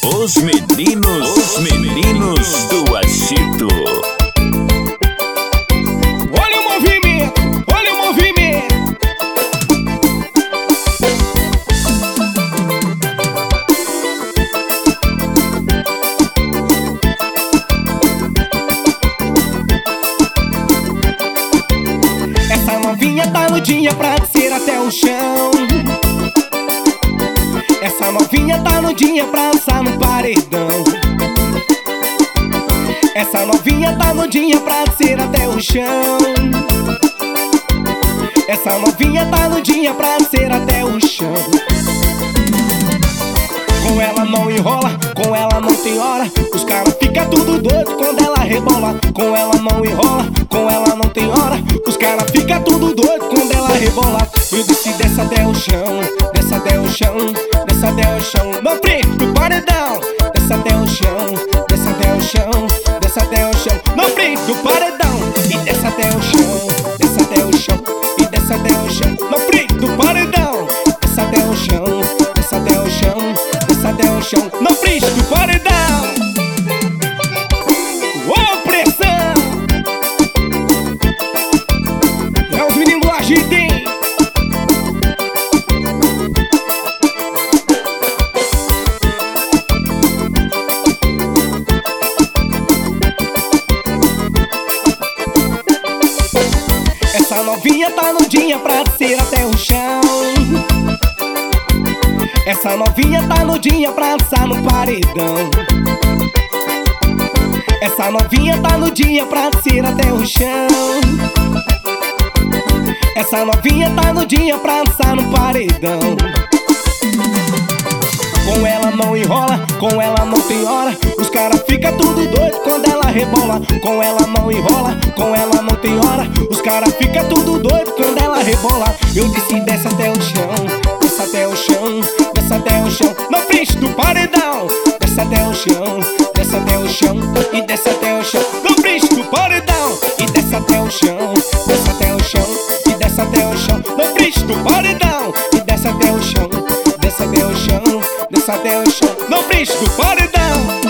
Os meninos do Agito. Olha o movimento, olha o movimento. Essa novinha tá no dia pra descer até o chão. Essa novinha tá no dia pra dançar no paredão. Essa novinha tá no dia pra descer até o chão. Essa novinha tá no dia pra descer até o chão. Com ela não enrola, com ela não tem hora. Os caras ficam tudo doido quando ela rebola. Com ela não enrola, com ela não tem hora. Os caras ficam tudo doido quando ela rebola. Eu disse desce até o chão, desce até o chão, desce até o chão. No frente do paredão, desce até o chão, desce até o chão, desce até o chão. No frente do paredão e desce até o chão, desce até o chão e desce até o chão. No frente do paredão, desce até o chão, desce até o chão, desce até o chão. No frente do paredão. Ô pressão! É os meninos do Agito, hein? Essa novinha tá no dia pra descer até o chão. Essa novinha tá no dia pra dançar no paredão. Essa novinha tá no dia pra descer até o chão. Essa novinha tá no dia pra dançar no paredão. Com ela não enrola, com ela não tem hora. Os caras ficam tudo doido quando ela rebola. Com ela não enrola, com ela não tem hora. Os caras ficam tudo doido quando ela rebola. Eu disse desce até o chão, desce até o chão, desce até o chão. Na frente do paredão, desce até o chão, desce até o chão e desce até o chão. Na frente do paredão e desce até o chão, desce até o chão e desce até o chão. Na frente do paredão e desce até o chão, desce até o chão, desce até o chão. Na frente do paredão.